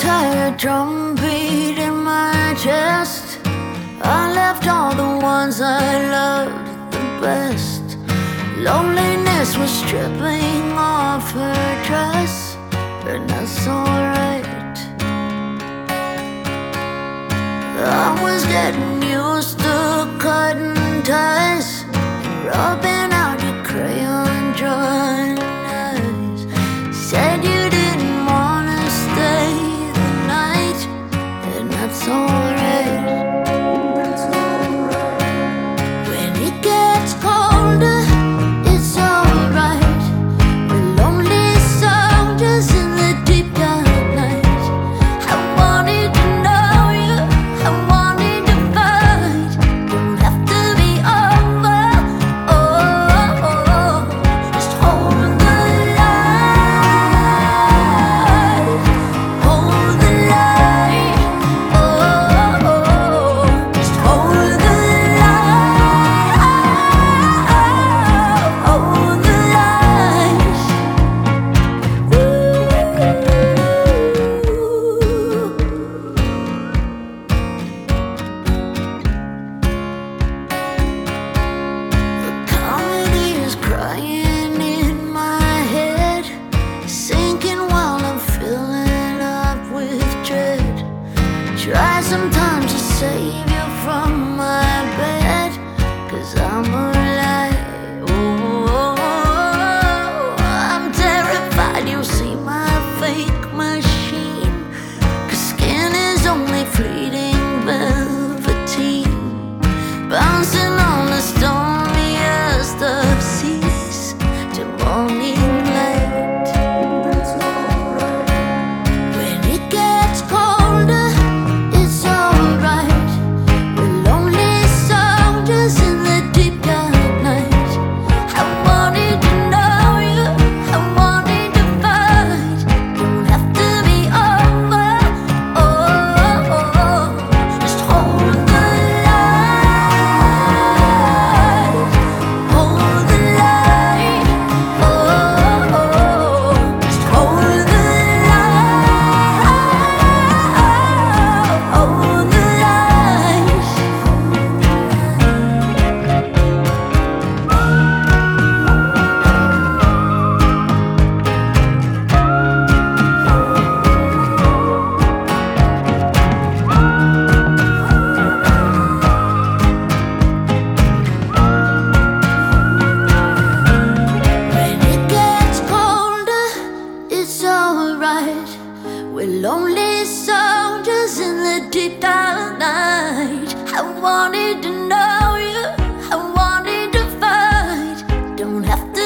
tired drum beat in my chest. I left all the ones I loved the best. Loneliness was stripping off her dress, and that's alright. I was getting used to cutting ties and rubbing out your crayon drawing eyes. Said you didn't wanna stay the night, and that's alright. When it gets colder, it's alright. We're lonely soldiers in the deep dark night. I wanted to know you, I wanted to fight. Don't have to be over, oh, just hold the light, hold the light, oh, just hold the light, hold the light. The comedy is crying in my head, sinking while I'm filling up with dread. Try sometimes to save you from my bed, 'cause I'm alive. Oh, I'm terrified you'll see my fake machine, 'cause skin is only fleeting velveteen, bouncing on the stormiest of seas till morning light. When it gets colder, it's alright. We're lonely soldiers in the deep dark night. I wanted to know you, I wanted to fight. Don't have to be over, oh, just hold the light, hold the light, oh, just hold the light, hold the light. When it gets colder, it's alright. We're lonely soldiers in the deep dark night. I wanted to know you, I wanted to fight. Don't have to